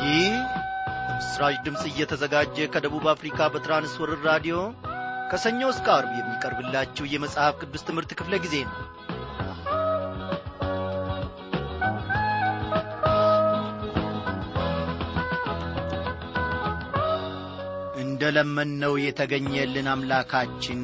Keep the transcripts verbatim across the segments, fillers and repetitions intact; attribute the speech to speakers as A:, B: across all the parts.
A: ይህ ምስራች ድምጽ እየተዘጋጀ ከደቡብ አፍሪካ በትራንስወርልድ ራዲዮ ከሰኞ እስከ ዓርብ የሚቀርብላችሁ የመጽሐፍ ቅዱስ ትምህርት ክፍለ ጊዜ ነው። እንደለመነው የተገኘልን አምላካችን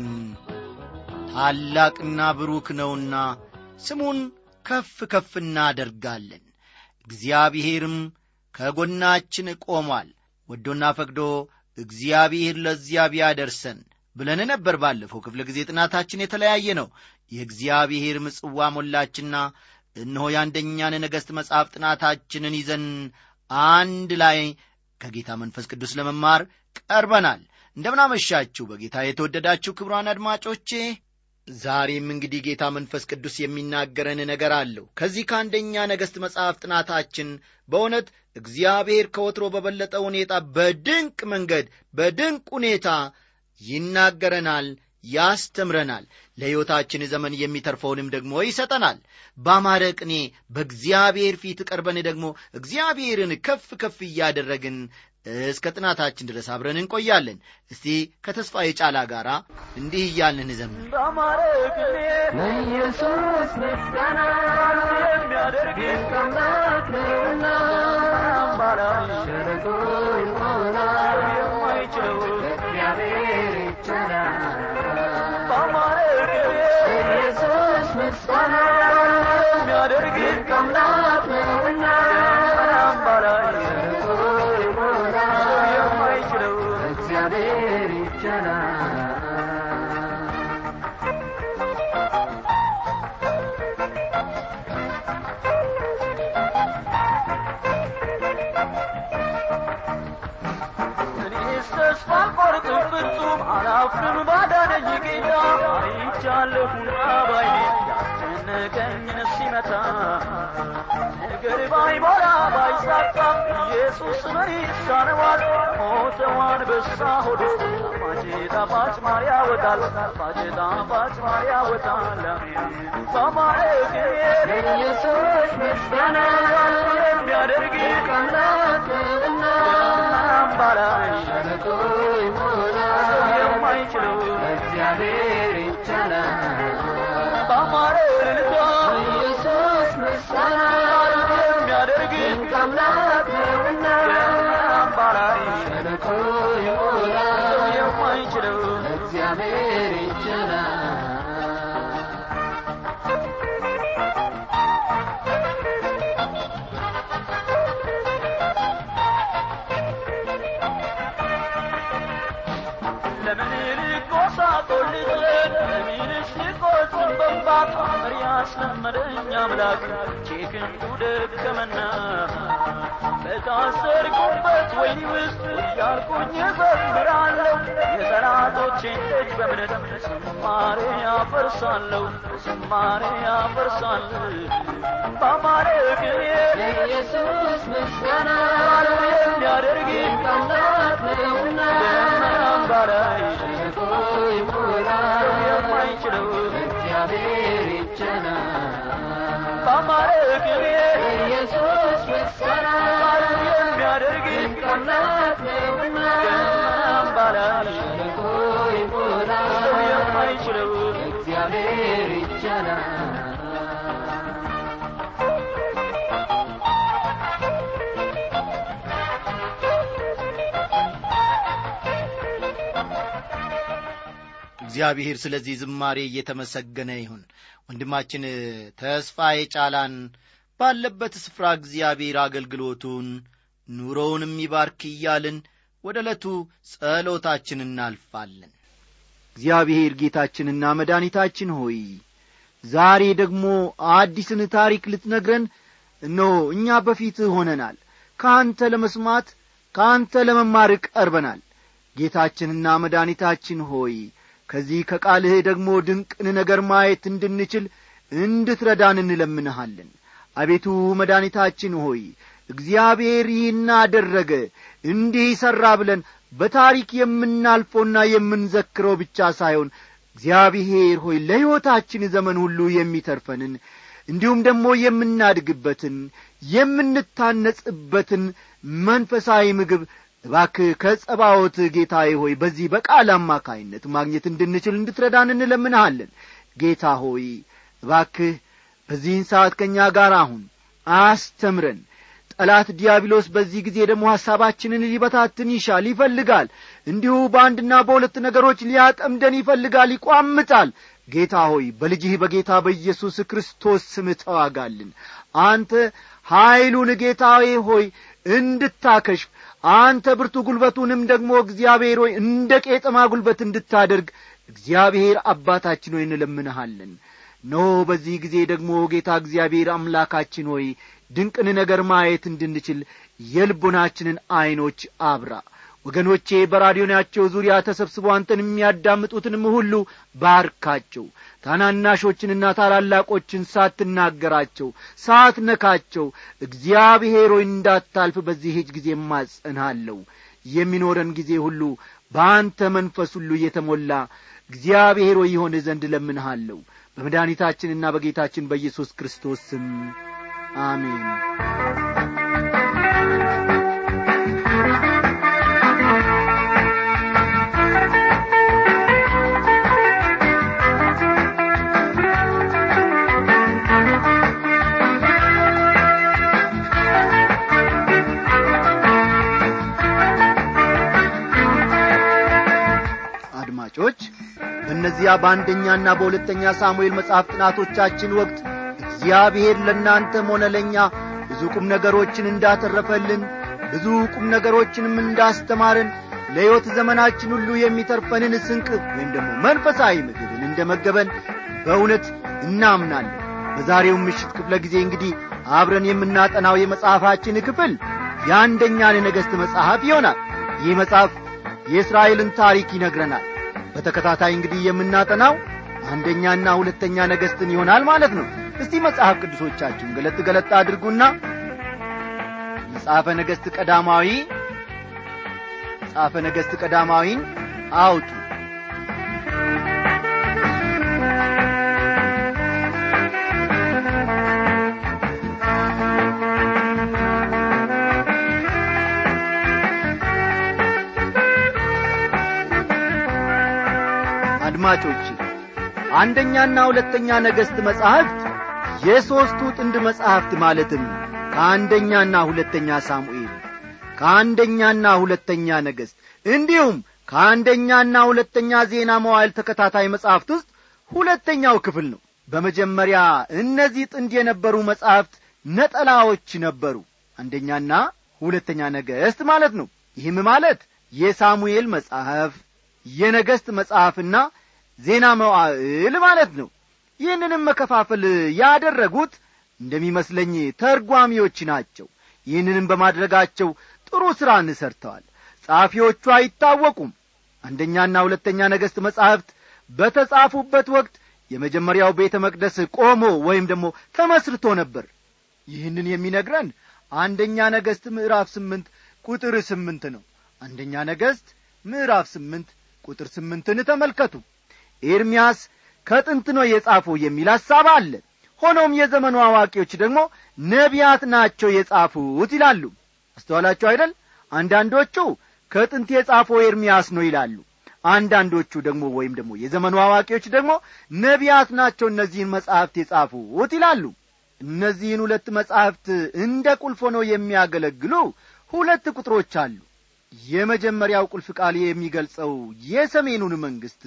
A: ታላቅና ብሩክ ነውና ስሙን ከፍ ከፍ እናደርጋለን። እግዚአብሔርም ከጎናችን ቆሟል። ወዶና ፈቅዶ እግዚአብሔር ለዚያ ቢያደርሰን ብለን ነበር። ባለፈው ክፍለ ጊዜ ጥናታችን የተለያየ ነው። የእግዚአብሔር ምጽዋ ሞላችና እነሆ የአንደኛን ነገሥት መጽሐፍ ጥናታችንን ይዘን አንድ ላይ ከጌታ መንፈስ ቅዱስ ለመማር ቀርበናል። እንደምናመሻችሁ በጌታ የተወደዳችሁ ክቡራን አድማጮቼ፣ ዛሬም እንግዲህ ጌታ መንፈስ ቅዱስ የሚናገረን ነገር አለው። ከዚህ ከአንደኛ ነገሥት መጽሐፍ ጥናታችን በእውነት እግዚአብሔር ከወትሮ በበለጠ ሁኔታ በድንቅ መንገድ በድንቅ ሁኔታ ይናገረናል፣ ያስተምረናል፣ ለሕይወታችን ዘመን የሚተርፈውንም ደግሞ ይሰጠናል። ባማረ ቅኔ በእግዚአብሔር ፊት ቀርበን ደግሞ እግዚአብሔርን ከፍ ከፍ እያደረግን እስከ ጥናታችን ድረስ አብረን እንቆያለን። እስቲ ከተስፋዬ ጫላ ጋራ እንዲህ እያልን እንዘምር።
B: ባማረ ቅኔ ለኢየሱስ ምስጋና የሚያደርግ አምላክ ነውና፣ አምባላሽ ሸለቆ ይሞላል የማይችለው እግዚአብሔር ይቻላል። ባማረ ቅኔ ለኢየሱስ ምስጋና የሚያደርግ አምላክ ነውና፣ አምባላሽ ሸለቆ ይሞላል የማይችለው እግዚአብሔር ይቻላል። አላፍርም ባዳነኝ ጌታ አይቻለሁና ባይኔ ያስጨነቀኝን ሲመታ ነገር ባይሞላ ባይሳካ ኢየሱስ ምን ይሳነዋል? ሞተዋን በሳ ሆዶ ጣፋጭ ጣፋጭ ማር ያወጣል፣ ጣፋጭ ጣፋጭ ማር ያወጣል። ባማረ ቅኔ ለኢየሱስ ምስጋና የሚያደርግ አምላክ ነውና፣ አምባላሽ ሸለቆ ይሞላል የማይችለው እግዚአብሔር ይቻላል። ባማረ እልልታ ኢየሱስ ምስጋና የሚያደርግ አምላክ ነውና፣ አምባላሽ ሸለቆ ይሞላል የማይችለው እግዚአብሔር ይቻላል። ያስለመደኝ አምላክ ቼክን ደከመና በታሰርኩበት ወይኒ ውስጥ እያልኩኝ እዘምራለሁ። የጠላቶቼን ደጅ በእምነት ዝማሬ ያፈርሳለሁ፣ ዝማሬ ያፈርሳለሁ። ባማረ ቅኔ ለኢየሱስ ምስጋና የሚያደርግ አምላክ ነውና፣ አምባላሽ ሸለቆ ይሞላል የማይችለው እግዚአብሔር ይቻላል። ባማረ ቅኔ ኢየሱስ ምስጋና የሚያደርግ አምላክ ነውና፣ አምባላሽ ሸለቆ ይሞላል የማይችለው እግዚአብሔር ይቻላል።
A: እግዚአብሔር ስለዚህ ዝማሬ እየተመሰገነ ይሁን። ወንድማችን ተስፋዬ ጫላን ባለበት ስፍራ እግዚአብሔር አገልግሎቱን ኑሮውንም ይባርክ እያልን ወደ ዕለቱ ጸሎታችን እናልፋለን። እግዚአብሔር ጌታችንና መድኃኒታችን ሆይ ዛሬ ደግሞ አዲስን ታሪክ ልትነግረን እነሆ እኛ በፊትህ ሆነናል። ከአንተ ለመስማት ከአንተ ለመማር ቀርበናል። ጌታችንና መድኃኒታችን ሆይ ከዚህ ከቃልህ ደግሞ ድንቅን ነገር ማየት እንድንችል እንድትረዳን እንለምንሃለን። አቤቱ መድኃኒታችን ሆይ እግዚአብሔር ይህን አደረገ እንዲህ ሠራ ብለን በታሪክ የምናልፈውና የምንዘክረው ብቻ ሳይሆን እግዚአብሔር ሆይ ለሕይወታችን ዘመን ሁሉ የሚተርፈንን እንዲሁም ደግሞ የምናድግበትን የምንታነጽበትን መንፈሳዊ ምግብ እባክህ ከጸባዖት ጌታዬ ሆይ በዚህ በቃል አማካይነት ማግኘት እንድንችል እንድትረዳን እንለምንሃለን። ጌታ ሆይ እባክህ በዚህን ሰዓት ከእኛ ጋር አሁን አስተምረን። ጠላት ዲያብሎስ በዚህ ጊዜ ደግሞ ሐሳባችንን ሊበታትን ይሻል ይፈልጋል። እንዲሁ በአንድና በሁለት ነገሮች ሊያጠምደን ይፈልጋል፣ ይቋምጣል። ጌታ ሆይ በልጅህ በጌታ በኢየሱስ ክርስቶስ ስም ተዋጋልን። አንተ ኃይሉን ጌታዬ ሆይ እንድታከሽፍ፣ አንተ ብርቱ ጉልበቱንም ደግሞ እግዚአብሔር ሆይ እንደ ቄጠማ ጉልበት እንድታደርግ እግዚአብሔር አባታችን ሆይ እንለምንሃለን። ኖ በዚህ ጊዜ ደግሞ ጌታ እግዚአብሔር አምላካችን ሆይ ድንቅን ነገር ማየት እንድንችል የልቦናችንን ዐይኖች አብራ። ወገኖቼ በራዲዮናቸው ዙሪያ ተሰብስበው አንተን የሚያዳምጡትንም ሁሉ ባርካቸው። ታናናሾችንና ታላላቆችን ሳትናገራቸው ሳትነካቸው እግዚአብሔር ሆይ እንዳታልፍ በዚህ ጊዜ ማጸናለሁ። የሚኖረን ጊዜ ሁሉ በአንተ መንፈስ ሁሉ የተሞላ እግዚአብሔር ሆይ ይሆን ዘንድ ለምንሃለሁ በመድኃኒታችንና በጌታችን በኢየሱስ ክርስቶስ ስም አሜን። አድማጮች በእነዚያ በአንደኛና በሁለተኛ ሳሙኤል መጽሐፍ ጥናቶቻችን ወቅት እግዚአብሔር ለእናንተም ሆነ ለእኛ ብዙ ቁም ነገሮችን እንዳተረፈልን ብዙ ቁም ነገሮችንም እንዳስተማረን ለሕይወት ዘመናችን ሁሉ የሚተርፈንን ስንቅ ወይም ደግሞ መንፈሳዊ ምግብን እንደመገበን በእውነት እናምናለን። በዛሬው ምሽት ክፍለ ጊዜ እንግዲህ አብረን የምናጠናው የመጽሐፋችን ክፍል የአንደኛን ነገሥት መጽሐፍ ይሆናል። ይህ መጽሐፍ የእስራኤልን ታሪክ ይነግረናል። በተከታታይ እንግዲህ የምናጠናው አንደኛና ሁለተኛ ነገሥትን ይሆናል ማለት ነው። እስቲ መጽሐፍ ቅዱሶቻችሁን ገለጥ ገለጥ አድርጉና መጽሐፈ ነገሥት ቀዳማዊ መጽሐፈ ነገሥት ቀዳማዊን አውጡ። አድማጮች አንደኛና ሁለተኛ ነገሥት መጽሐፍት የሦስቱ ጥንድ መጽሐፍት ማለትም ከአንደኛና ሁለተኛ ሳሙኤል ከአንደኛና ሁለተኛ ነገሥት እንዲሁም ከአንደኛና ሁለተኛ ዜና መዋዕል ተከታታይ መጽሐፍት ውስጥ ሁለተኛው ክፍል ነው። በመጀመሪያ እነዚህ ጥንድ የነበሩ መጽሐፍት ነጠላዎች ነበሩ። አንደኛና ሁለተኛ ነገሥት ማለት ነው። ይህም ማለት የሳሙኤል መጽሐፍ የነገሥት መጽሐፍና ዜና መዋዕል ማለት ነው። ይህንንም መከፋፈል ያደረጉት እንደሚመስለኝ ተርጓሚዎች ናቸው። ይህንንም በማድረጋቸው ጥሩ ሥራን ሰርተዋል። ጸሐፊዎቹ አይታወቁም። አንደኛና ሁለተኛ ነገሥት መጻሕፍት በተጻፉበት ወቅት የመጀመሪያው ቤተ መቅደስ ቆሞ ወይም ደግሞ ተመስርቶ ነበር። ይህንን የሚነግረን አንደኛ ነገሥት ምዕራፍ ስምንት ቁጥር ስምንት ነው። አንደኛ ነገሥት ምዕራፍ ስምንት ቁጥር ስምንትን ተመልከቱ። ኤርምያስ ከጥንት ነው የጻፈው የሚል ሐሳብ አለ። ሆኖም የዘመኑ አዋቂዎች ደግሞ ነቢያት ናቸው የጻፉት ይላሉ። አስተዋላችሁ አይደል? አንዳንዶቹ ከጥንት የጻፈው ኤርምያስ ነው ይላሉ። አንዳንዶቹ ደግሞ ወይም ደግሞ የዘመኑ አዋቂዎች ደግሞ ነቢያት ናቸው እነዚህን መጻሕፍት የጻፉት ይላሉ። እነዚህን ሁለት መጻሕፍት እንደ ቁልፍ ሆነው የሚያገለግሉ ሁለት ቁጥሮች አሉ። የመጀመሪያው ቁልፍ ቃል የሚገልጸው የሰሜኑን መንግስት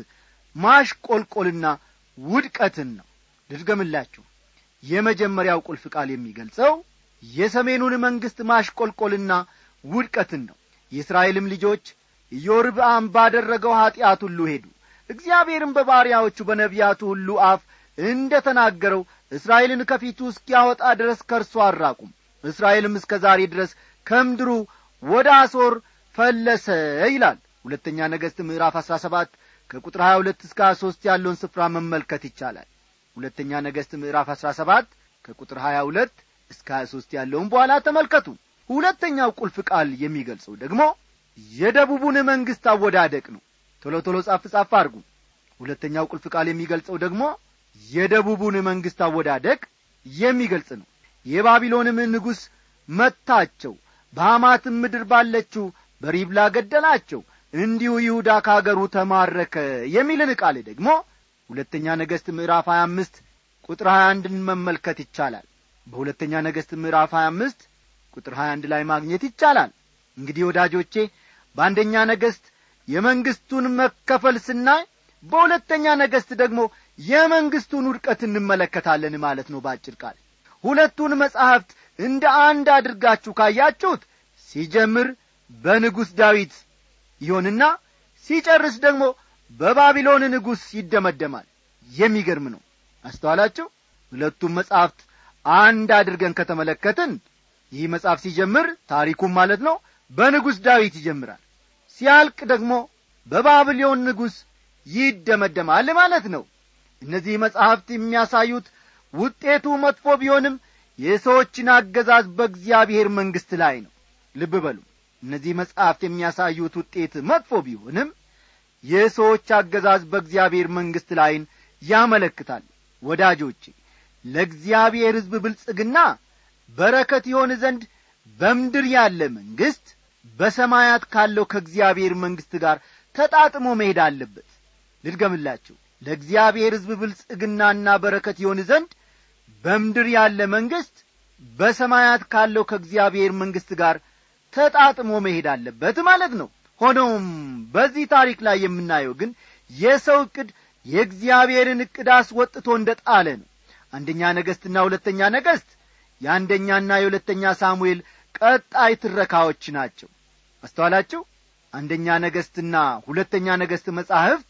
A: ማሽቆልቆልና ውድቀትን ነው። ልድገምላችሁ። የመጀመሪያው ቁልፍ ቃል የሚገልጸው የሰሜኑን መንግስት ማሽቆልቆልና ውድቀትን ነው። የእስራኤልም ልጆች ኢዮርብዓም ባደረገው ኀጢአት ሁሉ ሄዱ። እግዚአብሔርም በባሪያዎቹ በነቢያቱ ሁሉ አፍ እንደ ተናገረው እስራኤልን ከፊቱ እስኪያወጣ ድረስ ከእርሱ አልራቁም። እስራኤልም እስከ ዛሬ ድረስ ከምድሩ ወደ አሦር ፈለሰ ይላል። ሁለተኛ ነገሥት ምዕራፍ አስራ ሰባት ከቁጥር ሀያ ሁለት እስከ ሀያ ሦስት ያለውን ስፍራ መመልከት ይቻላል። ሁለተኛ ነገሥት ምዕራፍ አስራ ሰባት ከቁጥር ሀያ ሁለት እስከ ሀያ ሦስት ያለውን በኋላ ተመልከቱ። ሁለተኛው ቁልፍ ቃል የሚገልጸው ደግሞ የደቡቡን መንግስት አወዳደቅ ነው። ቶሎ ቶሎ ጻፍ ጻፍ አድርጉ። ሁለተኛው ቁልፍ ቃል የሚገልጸው ደግሞ የደቡቡን መንግስት አወዳደቅ የሚገልጽ ነው። የባቢሎንም ንጉሥ መታቸው፣ በሐማትም ምድር ባለችው በሪብላ ገደላቸው፣ እንዲሁ ይሁዳ ከአገሩ ተማረከ የሚልን ቃል ደግሞ ሁለተኛ ነገሥት ምዕራፍ ሀያ አምስት ቁጥር ሀያ አንድን መመልከት ይቻላል። በሁለተኛ ነገሥት ምዕራፍ ሀያ አምስት ቁጥር ሀያ አንድ ላይ ማግኘት ይቻላል። እንግዲህ ወዳጆቼ በአንደኛ ነገሥት የመንግስቱን መከፈል ስናይ በሁለተኛ ነገሥት ደግሞ የመንግስቱን ውድቀት እንመለከታለን ማለት ነው። ባጭር ቃል ሁለቱን መጻሕፍት እንደ አንድ አድርጋችሁ ካያችሁት ሲጀምር በንጉሥ ዳዊት ይሆንና ሲጨርስ ደግሞ በባቢሎን ንጉሥ ይደመደማል። የሚገርም ነው። አስተዋላችሁ? ሁለቱም መጻሕፍት አንድ አድርገን ከተመለከትን ይህ መጽሐፍ ሲጀምር ታሪኩም ማለት ነው በንጉሥ ዳዊት ይጀምራል፣ ሲያልቅ ደግሞ በባቢሎን ንጉሥ ይደመደማል ማለት ነው። እነዚህ መጻሕፍት የሚያሳዩት ውጤቱ መጥፎ ቢሆንም የሰዎችን አገዛዝ በእግዚአብሔር መንግሥት ላይ ነው። ልብ በሉ፣ እነዚህ መጻሕፍት የሚያሳዩት ውጤት መጥፎ ቢሆንም የሰዎች አገዛዝ በእግዚአብሔር መንግሥት ላይ ያመለክታል። ወዳጆቼ ለእግዚአብሔር ሕዝብ ብልጽግና በረከት ይሆን ዘንድ በምድር ያለ መንግሥት በሰማያት ካለው ከእግዚአብሔር መንግሥት ጋር ተጣጥሞ መሄድ አለበት። ልድገምላችሁ፣ ለእግዚአብሔር ሕዝብ ብልጽግናና በረከት ይሆን ዘንድ በምድር ያለ መንግሥት በሰማያት ካለው ከእግዚአብሔር መንግሥት ጋር ተጣጥሞ መሄድ አለበት ማለት ነው። ሆኖም በዚህ ታሪክ ላይ የምናየው ግን የሰው ዕቅድ የእግዚአብሔርን ዕቅድ አስወጥቶ እንደጣለ ነው። አንደኛ ነገሥትና ሁለተኛ ነገሥት የአንደኛና የሁለተኛ ሳሙኤል ቀጣይ ትረካዎች ናቸው። አስተዋላችሁ? አንደኛ ነገሥትና ሁለተኛ ነገሥት መጻሕፍት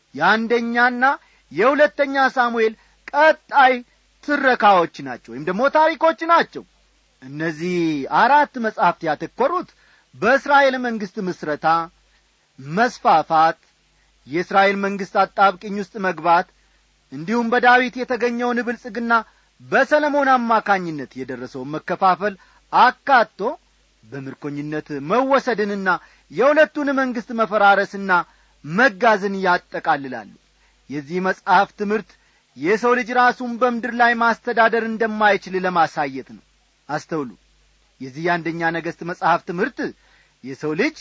A: የአንደኛና የሁለተኛ ሳሙኤል ቀጣይ ትረካዎች ናቸው ወይም ደግሞ ታሪኮች ናቸው። እነዚህ አራት መጻሕፍት ያተኮሩት በእስራኤል መንግሥት ምስረታ፣ መስፋፋት፣ የእስራኤል መንግሥት አጣብቅኝ ውስጥ መግባት እንዲሁም በዳዊት የተገኘውን ብልጽግና በሰለሞን አማካኝነት የደረሰውን መከፋፈል አካቶ በምርኮኝነት መወሰድንና የሁለቱን መንግሥት መፈራረስና መጋዝን ያጠቃልላሉ። የዚህ መጽሐፍ ትምህርት የሰው ልጅ ራሱን በምድር ላይ ማስተዳደር እንደማይችል ለማሳየት ነው። አስተውሉ። የዚህ አንደኛ ነገሥት መጽሐፍ ትምህርት የሰው ልጅ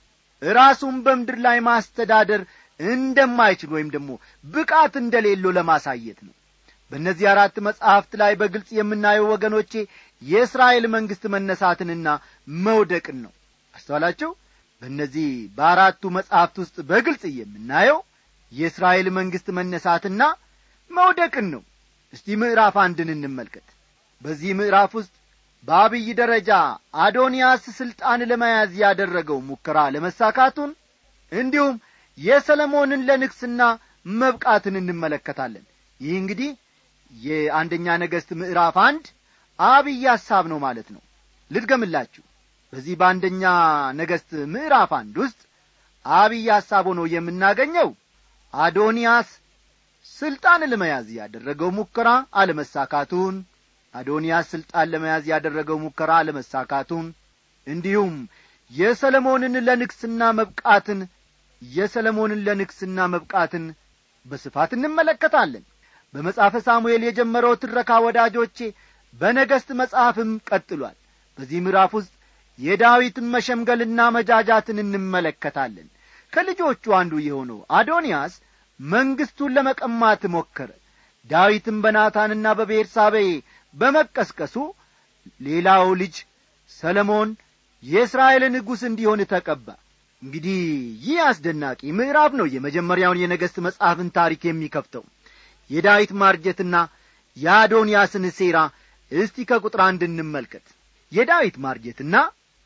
A: ራሱን በምድር ላይ ማስተዳደር እንደማይችል ወይም ደግሞ ብቃት እንደሌለው ለማሳየት ነው። በእነዚህ አራት መጽሐፍት ላይ በግልጽ የምናየው ወገኖቼ የእስራኤል መንግሥት መነሳትንና መውደቅን ነው። አስተዋላችሁ? በእነዚህ በአራቱ መጽሐፍት ውስጥ በግልጽ የምናየው የእስራኤል መንግሥት መነሳትና መውደቅን ነው። እስቲ ምዕራፍ አንድን እንመልከት። በዚህ ምዕራፍ ውስጥ በአብይ ደረጃ አዶንያስ ስልጣን ለመያዝ ያደረገው ሙከራ ለመሳካቱን እንዲሁም የሰለሞንን ለንግስና መብቃትን እንመለከታለን። ይህ እንግዲህ የአንደኛ ነገሥት ምዕራፍ አንድ አብይ ሐሳብ ነው ማለት ነው። ልድገምላችሁ። በዚህ በአንደኛ ነገሥት ምዕራፍ አንድ ውስጥ አብይ ሐሳብ ሆኖ የምናገኘው አዶንያስ ስልጣን ለመያዝ ያደረገው ሙከራ አለመሳካቱን አዶንያስ ስልጣን ለመያዝ ያደረገው ሙከራ አለመሳካቱን እንዲሁም የሰለሞንን ለንግስና መብቃትን የሰለሞንን ለንግስና መብቃትን በስፋት እንመለከታለን። በመጽሐፈ ሳሙኤል የጀመረው ትረካ ወዳጆቼ በነገሥት መጽሐፍም ቀጥሏል። በዚህ ምዕራፍ ውስጥ የዳዊትን መሸምገልና መጃጃትን እንመለከታለን። ከልጆቹ አንዱ የሆነው አዶንያስ መንግስቱን ለመቀማት ሞከረ። ዳዊትም በናታንና በቤርሳቤ በመቀስቀሱ ሌላው ልጅ ሰለሞን የእስራኤል ንጉሥ እንዲሆን ተቀባ። እንግዲህ ይህ አስደናቂ ምዕራፍ ነው የመጀመሪያውን የነገሥት መጽሐፍን ታሪክ የሚከፍተው። የዳዊት ማርጀትና የአዶንያስን ሴራ እስቲ ከቁጥር አንድ እንመልከት። የዳዊት ማርጀትና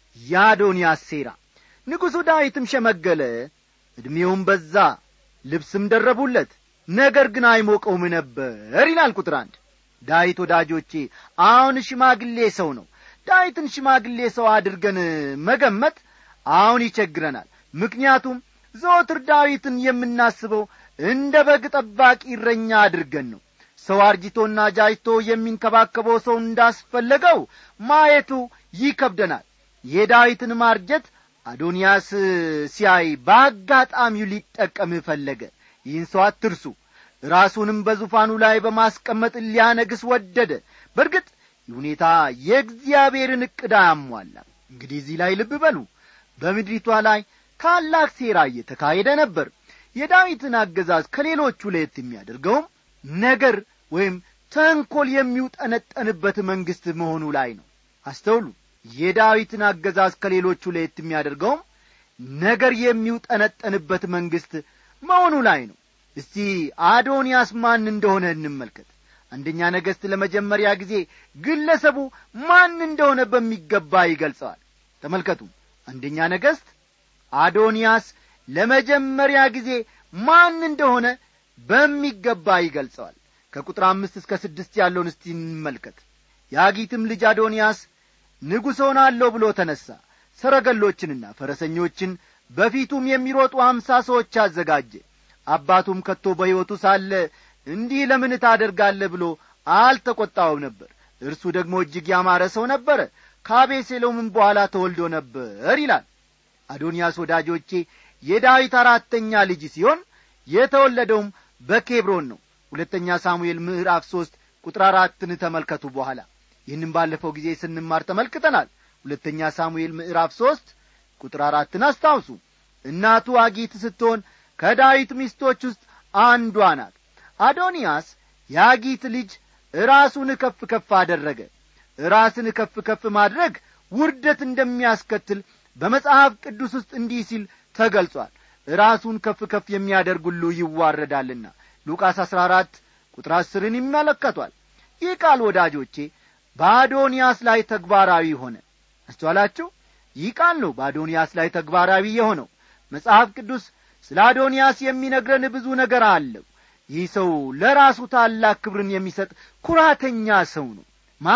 A: የአዶንያስ ሴራ። ንጉሡ ዳዊትም ሸመገለ፣ ዕድሜውም በዛ፣ ልብስም ደረቡለት፣ ነገር ግን አይሞቀውም ነበር ይላል ቁጥር አንድ። ዳዊት ወዳጆቼ አሁን ሽማግሌ ሰው ነው። ዳዊትን ሽማግሌ ሰው አድርገን መገመት አሁን ይቸግረናል። ምክንያቱም ዘወትር ዳዊትን የምናስበው እንደ በግ ጠባቂ እረኛ አድርገን ነው። ሰው አርጅቶና ጃጅቶ የሚንከባከበው ሰው እንዳስፈለገው ማየቱ ይከብደናል። የዳዊትን ማርጀት አዶንያስ ሲያይ በአጋጣሚው ሊጠቀም ፈለገ። ይህን ሰው አትርሱ። ራሱንም በዙፋኑ ላይ በማስቀመጥ ሊያነግስ ወደደ። በርግጥ ሁኔታ የእግዚአብሔርን ዕቅድ አያሟላም። እንግዲህ እዚህ ላይ ልብ በሉ። በምድሪቷ ላይ ታላቅ ሴራ እየተካሄደ ነበር። የዳዊትን አገዛዝ ከሌሎቹ ለየት የሚያደርገውም ነገር ወይም ተንኰል የሚውጠነጠንበት መንግሥት መሆኑ ላይ ነው። አስተውሉ። የዳዊትን አገዛዝ ከሌሎቹ ለየት የሚያደርገውም ነገር የሚውጠነጠንበት መንግሥት መሆኑ ላይ ነው። እስቲ አዶንያስ ማን እንደሆነ እንመልከት። አንደኛ ነገሥት ለመጀመሪያ ጊዜ ግለሰቡ ማን እንደሆነ በሚገባ ይገልጸዋል። ተመልከቱ። አንደኛ ነገሥት አዶንያስ ለመጀመሪያ ጊዜ ማን እንደሆነ በሚገባ ይገልጸዋል። ከቁጥር አምስት እስከ ስድስት ያለውን እስቲ እንመልከት። የአጊትም ልጅ አዶንያስ ንጉሥ ሆናለሁ ብሎ ተነሣ። ሰረገሎችንና ፈረሰኞችን በፊቱም የሚሮጡ አምሳ ሰዎች አዘጋጀ። አባቱም ከቶ በሕይወቱ ሳለ እንዲህ ለምን ታደርጋለህ ብሎ አልተቈጣውም ነበር። እርሱ ደግሞ እጅግ ያማረ ሰው ነበረ፣ ከአቤሴሎምም በኋላ ተወልዶ ነበር ይላል። አዶንያስ ወዳጆቼ የዳዊት አራተኛ ልጅ ሲሆን የተወለደውም በኬብሮን ነው። ሁለተኛ ሳሙኤል ምዕራፍ ሦስት ቁጥር አራትን ተመልከቱ። በኋላ ይህንም ባለፈው ጊዜ ስንማር ተመልክተናል። ሁለተኛ ሳሙኤል ምዕራፍ ሦስት ቁጥር አራትን አስታውሱ። እናቱ አጊት ስትሆን ከዳዊት ሚስቶች ውስጥ አንዷ ናት። አዶንያስ የአጊት ልጅ ራሱን ከፍ ከፍ አደረገ። ራስን ከፍ ከፍ ማድረግ ውርደት እንደሚያስከትል በመጽሐፍ ቅዱስ ውስጥ እንዲህ ሲል ተገልጿል። ራሱን ከፍ ከፍ የሚያደርግ ሁሉ ይዋረዳልና። ሉቃስ አሥራ አራት ቁጥር አስርን ይመለከቷል። ይህ ቃል ወዳጆቼ በአዶንያስ ላይ ተግባራዊ ሆነ። አስተዋላችሁ? ይህ ቃል ነው በአዶንያስ ላይ ተግባራዊ የሆነው። መጽሐፍ ቅዱስ ስለ አዶንያስ የሚነግረን ብዙ ነገር አለው። ይህ ሰው ለራሱ ታላቅ ክብርን የሚሰጥ ኩራተኛ ሰው ነው። ማ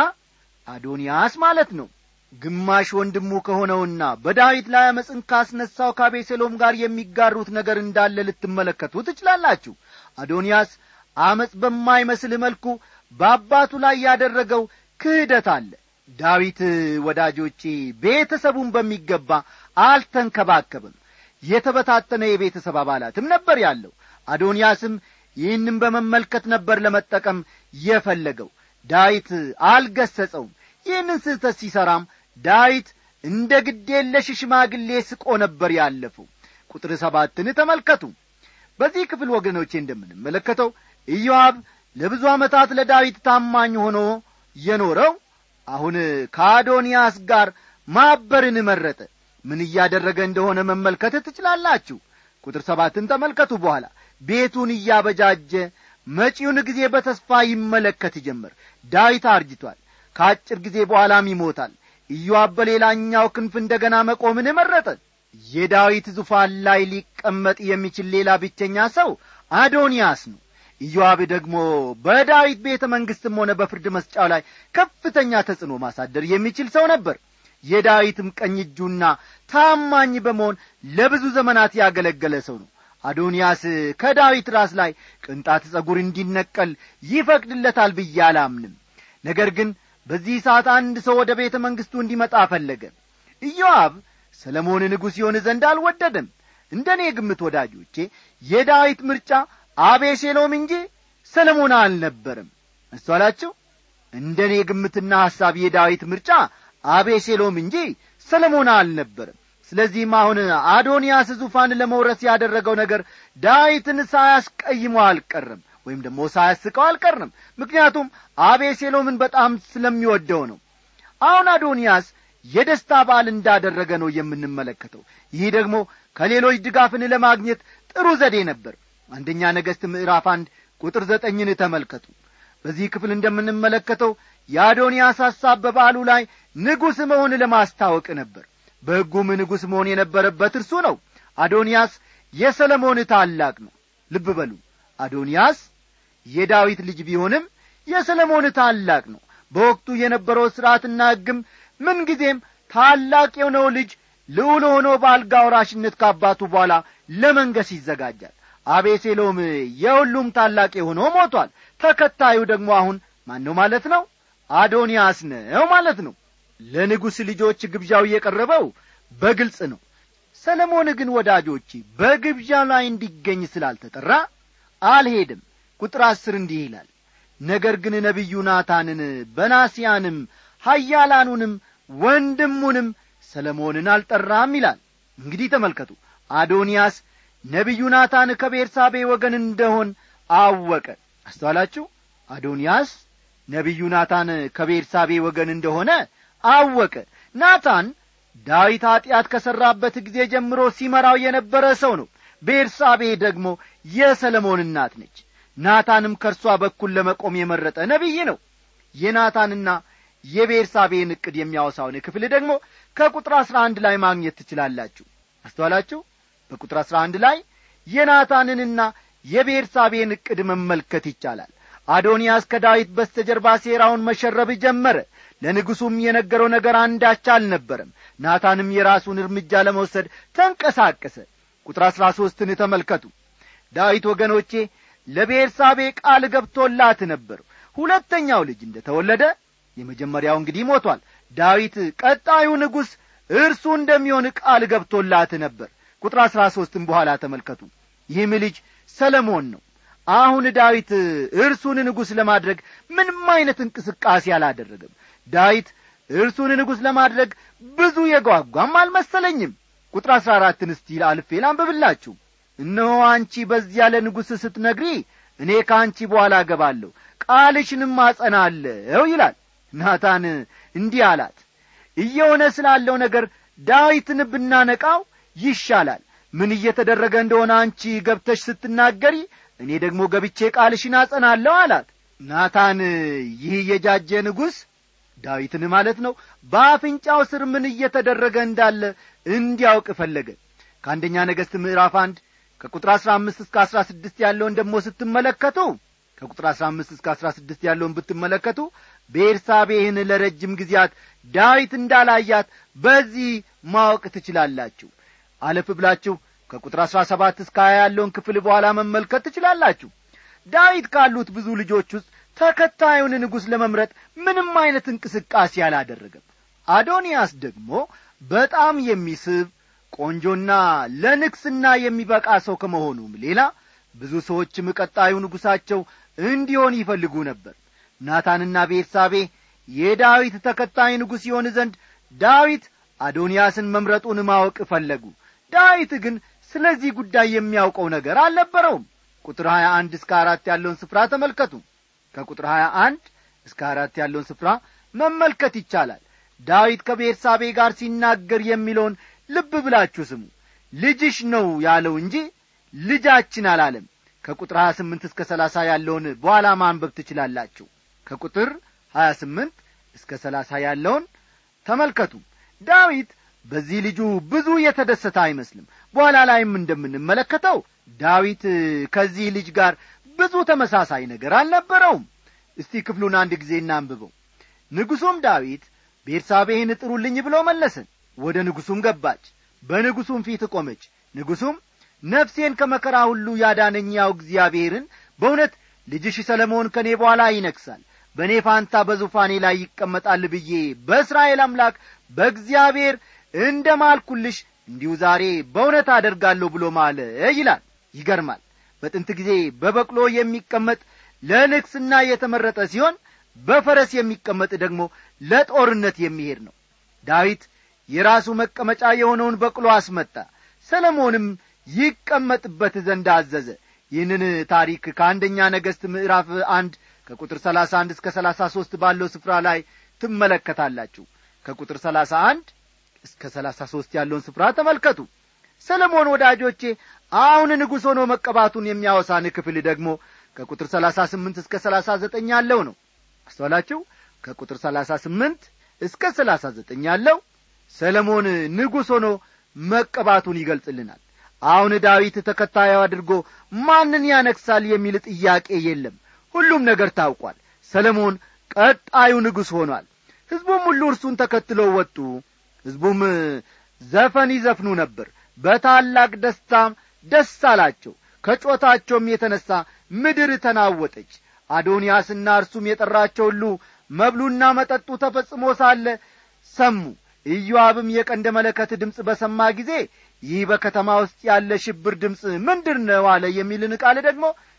A: አዶንያስ ማለት ነው። ግማሽ ወንድሙ ከሆነውና በዳዊት ላይ አመፅን ካስነሳው ከአቤሴሎም ጋር የሚጋሩት ነገር እንዳለ ልትመለከቱ ትችላላችሁ። አዶንያስ አመፅ በማይመስል መልኩ በአባቱ ላይ ያደረገው ክህደት አለ። ዳዊት ወዳጆቼ ቤተሰቡን በሚገባ አልተንከባከበም። የተበታተነ የቤተሰብ አባላትም ነበር ያለው። አዶንያስም ይህንም በመመልከት ነበር ለመጠቀም የፈለገው። ዳዊት አልገሰጸውም። ይህንን ስህተት ሲሰራም ዳዊት እንደ ግዴለሽ ሽማግሌ ስቆ ነበር ያለፈው። ቁጥር ሰባትን ተመልከቱ። በዚህ ክፍል ወገኖቼ እንደምንመለከተው ኢዮአብ ለብዙ ዓመታት ለዳዊት ታማኝ ሆኖ የኖረው አሁን ከአዶንያስ ጋር ማበርን መረጠ። ምን እያደረገ እንደሆነ መመልከት ትችላላችሁ። ቁጥር ሰባትን ተመልከቱ። በኋላ ቤቱን እያበጃጀ መጪውን ጊዜ በተስፋ ይመለከት ጀመር። ዳዊት አርጅቷል፣ ከአጭር ጊዜ በኋላም ይሞታል። ኢዮአብ በሌላኛው ክንፍ እንደገና መቆምን መረጠ። የዳዊት ዙፋን ላይ ሊቀመጥ የሚችል ሌላ ብቸኛ ሰው አዶንያስ ነው። ኢዮአብ ደግሞ በዳዊት ቤተ መንግሥትም ሆነ በፍርድ መስጫው ላይ ከፍተኛ ተጽዕኖ ማሳደር የሚችል ሰው ነበር። የዳዊትም ቀኝ እጁና ታማኝ በመሆን ለብዙ ዘመናት ያገለገለ ሰው ነው። አዶንያስ ከዳዊት ራስ ላይ ቅንጣት ጸጉር እንዲነቀል ይፈቅድለታል ብዬ አላምንም። ነገር ግን በዚህ ሰዓት አንድ ሰው ወደ ቤተ መንግሥቱ እንዲመጣ ፈለገ። ኢዮአብ ሰለሞን ንጉሥ ይሆን ዘንድ አልወደደም። እንደኔ ግምት ወዳጆቼ የዳዊት ምርጫ አቤሴሎም እንጂ ሰለሞን አልነበረም። አስተዋላችሁ? እንደኔ ግምትና ሐሳብ የዳዊት ምርጫ አቤሴሎም እንጂ ሰለሞን አልነበረም። ስለዚህም አሁን አዶንያስ ዙፋን ለመውረስ ያደረገው ነገር ዳዊትን ሳያስቀይመው አልቀረም፣ ወይም ደግሞ ሳያስቀው አልቀረም። ምክንያቱም አቤሴሎምን በጣም ስለሚወደው ነው። አሁን አዶንያስ የደስታ በዓል እንዳደረገ ነው የምንመለከተው። ይህ ደግሞ ከሌሎች ድጋፍን ለማግኘት ጥሩ ዘዴ ነበር። አንደኛ ነገሥት ምዕራፍ አንድ ቁጥር ዘጠኝን ተመልከቱ። በዚህ ክፍል እንደምንመለከተው የአዶንያስ ሐሳብ በበዓሉ ላይ ንጉሥ መሆን ለማስታወቅ ነበር። በሕጉም ንጉሥ መሆን የነበረበት እርሱ ነው። አዶንያስ የሰለሞን ታላቅ ነው። ልብ በሉ፣ አዶንያስ የዳዊት ልጅ ቢሆንም የሰለሞን ታላቅ ነው። በወቅቱ የነበረው ሥርዓትና ሕግም ምንጊዜም ታላቅ የሆነው ልጅ ልዑል ሆኖ በአልጋ ወራሽነት ከአባቱ በኋላ ለመንገስ ይዘጋጃል። አቤሴሎም የሁሉም ታላቅ የሆነው ሞቷል። ተከታዩ ደግሞ አሁን ማን ነው ማለት ነው? አዶንያስ ነው ማለት ነው። ለንጉሥ ልጆች ግብዣው የቀረበው በግልጽ ነው። ሰለሞን ግን ወዳጆቼ በግብዣ ላይ እንዲገኝ ስላልተጠራ አልሄድም። ቁጥር አስር እንዲህ ይላል፣ ነገር ግን ነቢዩ ናታንን በናስያንም ኃያላኑንም ወንድሙንም ሰለሞንን አልጠራም ይላል። እንግዲህ ተመልከቱ፣ አዶንያስ ነቢዩ ናታን ከቤርሳቤ ወገን እንደሆን አወቀ። አስተዋላችሁ? አዶንያስ ነቢዩ ናታን ከቤርሳቤ ወገን እንደሆነ አወቀ። ናታን ዳዊት ኀጢአት ከሠራበት ጊዜ ጀምሮ ሲመራው የነበረ ሰው ነው። ቤርሳቤ ደግሞ የሰለሞን እናት ነች። ናታንም ከእርሷ በኩል ለመቆም የመረጠ ነቢይ ነው። የናታንና የቤርሳቤን ዕቅድ የሚያወሳውን ክፍል ደግሞ ከቁጥር አሥራ አንድ ላይ ማግኘት ትችላላችሁ። አስተዋላችሁ? በቁጥር አሥራ አንድ ላይ የናታንንና የቤርሳቤን ዕቅድ መመልከት ይቻላል። አዶንያስ ከዳዊት በስተጀርባ ሴራውን መሸረብ ጀመረ። ለንጉሡም የነገረው ነገር አንዳች አልነበረም። ናታንም የራሱን እርምጃ ለመውሰድ ተንቀሳቀሰ። ቁጥር አሥራ ሦስትን ተመልከቱ። ዳዊት ወገኖቼ ለቤርሳቤ ቃል ገብቶላት ነበር። ሁለተኛው ልጅ እንደተወለደ የመጀመሪያው እንግዲህ ሞቷል። ዳዊት ቀጣዩ ንጉሥ እርሱ እንደሚሆን ቃል ገብቶላት ነበር። ቁጥር አሥራ ሦስትም በኋላ ተመልከቱ። ይህም ልጅ ሰለሞን ነው። አሁን ዳዊት እርሱን ንጉሥ ለማድረግ ምንም አይነት እንቅስቃሴ አላደረገም። ዳዊት እርሱን ንጉሥ ለማድረግ ብዙ የጓጓም አልመሰለኝም። ቁጥር አሥራ አራትን እስቲ አልፌ ላንብብላችሁ። እነሆ አንቺ በዚያ ለንጉሥ ስትነግሪ እኔ ከአንቺ በኋላ እገባለሁ፣ ቃልሽንም አጸናለሁ ይላል። ናታን እንዲህ አላት፣ እየሆነ ስላለው ነገር ዳዊትን ብናነቃው ይሻላል። ምን እየተደረገ እንደሆነ አንቺ ገብተሽ ስትናገሪ እኔ ደግሞ ገብቼ ቃልሽን አጸናለሁ አላት። ናታን ይህ የጃጀ ንጉሥ ዳዊትን ማለት ነው በአፍንጫው ስር ምን እየተደረገ እንዳለ እንዲያውቅ ፈለገ። ከአንደኛ ነገሥት ምዕራፍ አንድ ከቁጥር አሥራ አምስት እስከ አሥራ ስድስት ያለውን ደግሞ ስትመለከቱ ከቁጥር አሥራ አምስት እስከ አሥራ ስድስት ያለውን ብትመለከቱ ቤርሳቤህን ለረጅም ጊዜያት ዳዊት እንዳላያት በዚህ ማወቅ ትችላላችሁ። አለፍ ብላችሁ ከቁጥር አሥራ ሰባት እስከ ሀያ ያለውን ክፍል በኋላ መመልከት ትችላላችሁ። ዳዊት ካሉት ብዙ ልጆች ውስጥ ተከታዩን ንጉሥ ለመምረጥ ምንም አይነት እንቅስቃሴ አላደረገም። አዶንያስ ደግሞ በጣም የሚስብ ቆንጆና ለንግስና የሚበቃ ሰው ከመሆኑም ሌላ ብዙ ሰዎችም ቀጣዩ ንጉሣቸው እንዲሆን ይፈልጉ ነበር። ናታንና ቤርሳቤ የዳዊት ተከታይ ንጉሥ ይሆን ዘንድ ዳዊት አዶንያስን መምረጡን ማወቅ ፈለጉ። ዳዊት ግን ስለዚህ ጉዳይ የሚያውቀው ነገር አልነበረውም። ቁጥር ሀያ አንድ እስከ አራት ያለውን ስፍራ ተመልከቱ። ከቁጥር ሀያ አንድ እስከ አራት ያለውን ስፍራ መመልከት ይቻላል። ዳዊት ከቤርሳቤ ጋር ሲናገር የሚለውን ልብ ብላችሁ ስሙ። ልጅሽ ነው ያለው እንጂ ልጃችን አላለም። ከቁጥር ሀያ ስምንት እስከ ሰላሳ ያለውን በኋላ ማንበብ ትችላላችሁ። ከቁጥር ሀያ ስምንት እስከ ሰላሳ ያለውን ተመልከቱ። ዳዊት በዚህ ልጁ ብዙ የተደሰተ አይመስልም። በኋላ ላይም እንደምንመለከተው ዳዊት ከዚህ ልጅ ጋር ብዙ ተመሳሳይ ነገር አልነበረውም። እስቲ ክፍሉን አንድ ጊዜ እናንብበው። ንጉሡም ዳዊት ቤርሳቤህን ጥሩልኝ ብሎ መለሰ። ወደ ንጉሡም ገባች፣ በንጉሡም ፊት ቆመች። ንጉሡም ነፍሴን ከመከራ ሁሉ ያዳነኝ ያው እግዚአብሔርን በእውነት ልጅሽ ሰለሞን ከኔ በኋላ ይነግሣል፣ በእኔ ፋንታ በዙፋኔ ላይ ይቀመጣል ብዬ በእስራኤል አምላክ በእግዚአብሔር እንደ ማልኩልሽ እንዲሁ ዛሬ በእውነት አደርጋለሁ ብሎ ማለ ይላል። ይገርማል። በጥንት ጊዜ በበቅሎ የሚቀመጥ ለንግስና የተመረጠ ሲሆን በፈረስ የሚቀመጥ ደግሞ ለጦርነት የሚሄድ ነው። ዳዊት የራሱ መቀመጫ የሆነውን በቅሎ አስመጣ። ሰለሞንም ይቀመጥበት ዘንድ አዘዘ። ይህንን ታሪክ ከአንደኛ ነገሥት ምዕራፍ አንድ ከቁጥር ሰላሳ አንድ እስከ ሰላሳ ሦስት ባለው ስፍራ ላይ ትመለከታላችሁ። ከቁጥር ሰላሳ አንድ እስከ ሰላሳ ሦስት ያለውን ስፍራ ተመልከቱ። ሰለሞን ወዳጆቼ አሁን ንጉሥ ሆኖ መቀባቱን የሚያወሳን ክፍል ደግሞ ከቁጥር ሰላሳ ስምንት እስከ ሰላሳ ዘጠኝ ያለው ነው። አስተዋላችሁ? ከቁጥር ሰላሳ ስምንት እስከ ሰላሳ ዘጠኝ ያለው ሰለሞን ንጉሥ ሆኖ መቀባቱን ይገልጽልናል። አሁን ዳዊት ተከታዩ አድርጎ ማንን ያነግሣል የሚል ጥያቄ የለም። ሁሉም ነገር ታውቋል። ሰለሞን ቀጣዩ ንጉሥ ሆኗል። ሕዝቡም ሁሉ እርሱን ተከትለው ወጡ። ሕዝቡም ዘፈን ይዘፍኑ ነበር፣ በታላቅ ደስታም ደስ አላቸው። ከጮታቸውም የተነሣ ምድር ተናወጠች። አዶንያስና እርሱም የጠራቸው ሁሉ መብሉና መጠጡ ተፈጽሞ ሳለ ሰሙ። ኢዮአብም የቀንደ መለከት ድምፅ በሰማ ጊዜ ይህ በከተማ ውስጥ ያለ ሽብር ድምፅ ምንድር ነው አለ የሚልን ቃል ደግሞ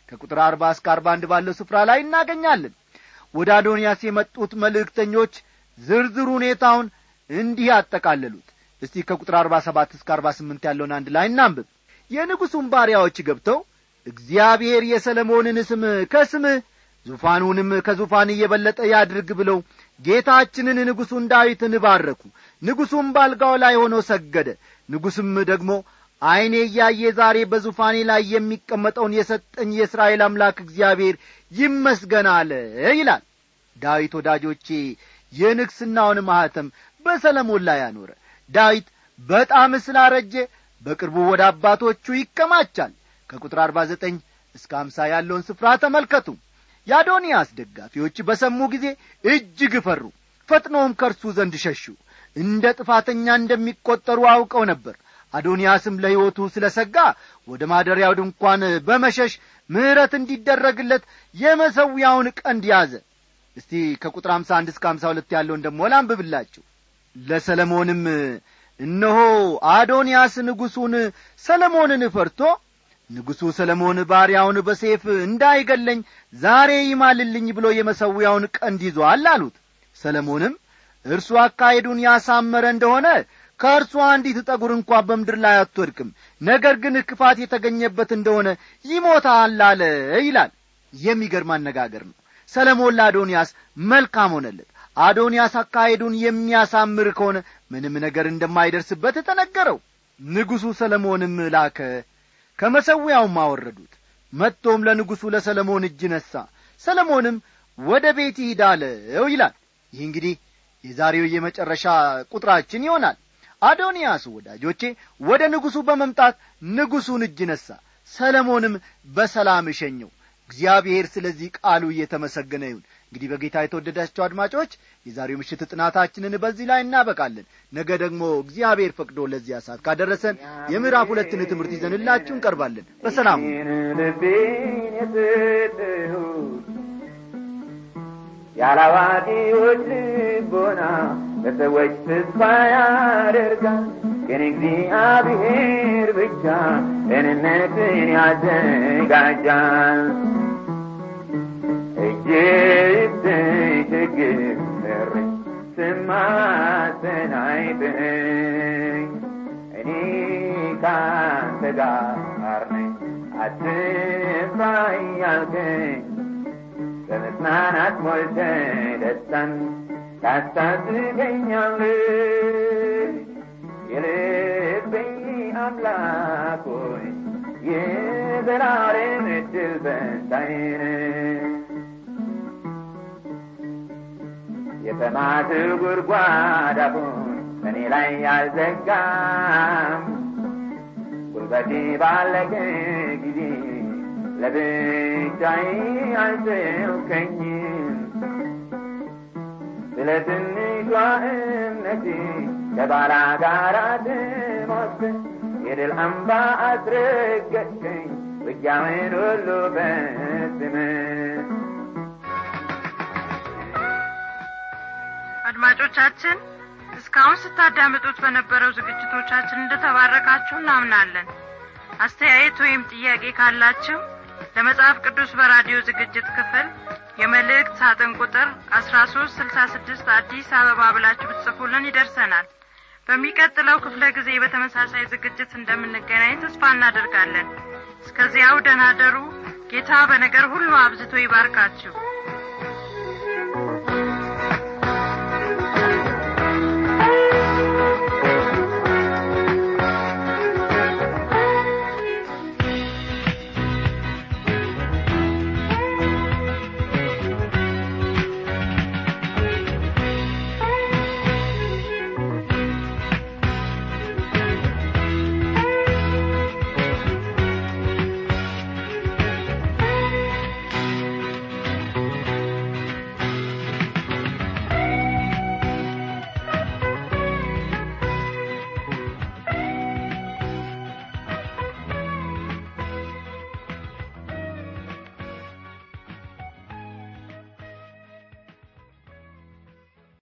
A: ከቁጥር አርባ እስከ አርባ አንድ ባለው ስፍራ ላይ እናገኛለን። ወደ አዶንያስ የመጡት መልእክተኞች ዝርዝር ሁኔታውን እንዲህ ያጠቃለሉት። እስቲ ከቁጥር አርባ ሰባት እስከ አርባ ስምንት ያለውን አንድ ላይ እናንብብ። የንጉሡም ባሪያዎች ገብተው እግዚአብሔር የሰሎሞንን ስም ከስምህ ዙፋኑንም ከዙፋን እየበለጠ ያድርግ ብለው ጌታችንን ንጉሡን ዳዊትን ባረኩ። ንጉሡም ባልጋው ላይ ሆኖ ሰገደ። ንጉሡም ደግሞ ዓይኔ እያየ ዛሬ በዙፋኔ ላይ የሚቀመጠውን የሰጠኝ የእስራኤል አምላክ እግዚአብሔር ይመስገን አለ ይላል። ዳዊት ወዳጆቼ የንግሥናውን ማኅተም በሰሎሞን ላይ አኖረ። ዳዊት በጣም ስላረጀ በቅርቡ ወደ አባቶቹ ይከማቻል። ከቁጥር አርባ ዘጠኝ እስከ አምሳ ያለውን ስፍራ ተመልከቱ። የአዶንያስ ደጋፊዎች በሰሙ ጊዜ እጅግ ፈሩ፣ ፈጥነውም ከእርሱ ዘንድ ሸሹ። እንደ ጥፋተኛ እንደሚቈጠሩ አውቀው ነበር። አዶንያስም ለሕይወቱ ስለ ሰጋ ወደ ማደሪያው ድንኳን በመሸሽ ምሕረት እንዲደረግለት የመሠዊያውን ቀንድ ያዘ። እስቲ ከቁጥር አምሳ አንድ እስከ አምሳ ሁለት ያለውን ደሞ ላንብብላችሁ። ለሰሎሞንም እነሆ አዶንያስ ንጉሡን ሰሎሞንን ፈርቶ ንጉሡ ሰሎሞን ባሪያውን በሰይፍ እንዳይገለኝ ዛሬ ይማልልኝ ብሎ የመሠዊያውን ቀንድ ይዞአል አሉት። ሰሎሞንም እርሱ አካሄዱን ያሳመረ እንደሆነ ከእርሱ አንዲት ጠጉር እንኳ በምድር ላይ አትወድቅም፣ ነገር ግን ክፋት የተገኘበት እንደሆነ ይሞታል አለ ይላል። የሚገርም አነጋገር ነው። ሰሎሞን ለአዶንያስ መልካም ሆነለት። አዶንያስ አካሄዱን የሚያሳምር ከሆነ ምንም ነገር እንደማይደርስበት ተነገረው። ንጉሡ ሰሎሞንም ላከ፣ ከመሠዊያውም አወረዱት። መጥቶም ለንጉሡ ለሰሎሞን እጅ ነሣ። ሰሎሞንም ወደ ቤት ሂድ አለው ይላል። ይህ እንግዲህ የዛሬው የመጨረሻ ቁጥራችን ይሆናል። አዶንያስ ወዳጆቼ ወደ ንጉሡ በመምጣት ንጉሡን እጅ ነሣ። ሰሎሞንም በሰላም ሸኘው። እግዚአብሔር ስለዚህ ቃሉ እየተመሰገነ ይሁን። እንግዲህ በጌታ የተወደዳችሁ አድማጮች የዛሬው ምሽት ጥናታችንን በዚህ ላይ እናበቃለን። ነገ ደግሞ እግዚአብሔር ፈቅዶ ለዚህ ሰዓት ካደረሰን የምዕራፍ ሁለትን ትምህርት ይዘንላችሁ እንቀርባለን። በሰላም
C: ያላዋቂዎች ልቦና ለሰዎች ተስፋ ያደርጋል፣ ግን እግዚአብሔር ብቻ ደህንነትን ያዘጋጃል። እጅግ ችግር ስማጸን አይተኸኝ፣ እኔ ካንተ ጋር ነኝ አትፍራ እያልከኝ፣ በመጽናናት ሞልተህ ደስታን ታስታጥቀኛለህ። የልቤ አምላክ ሆይ የዘላለም ዕድል ፈንታዬ ነህ። የጥማት ጉድጓድ አፉን በእኔ ላይ አልዘጋም፣ ጉልበቴ ባለቀ ጊዜ ለብቻዬ አልተውከኝም። ስለ ትንሿ እምነቴ ከባላጋራ ትሞክር፣ የድል አምባ አስረገጥከኝ ውጊያውን ሁሉ በስምህ።
D: አድማጮቻችን እስካሁን ስታዳምጡት በነበረው ዝግጅቶቻችን እንደተባረካችሁ እናምናለን። አስተያየት ወይም ጥያቄ ካላችሁ ለመጽሐፍ ቅዱስ በራዲዮ ዝግጅት ክፍል የመልእክት ሳጥን ቁጥር አስራ ሶስት ስልሳ ስድስት አዲስ አበባ ብላችሁ ብትጽፉልን ይደርሰናል። በሚቀጥለው ክፍለ ጊዜ በተመሳሳይ ዝግጅት እንደምንገናኝ ተስፋ እናደርጋለን። እስከዚያው ደህና ደሩ። ጌታ በነገር ሁሉ አብዝቶ ይባርካችሁ።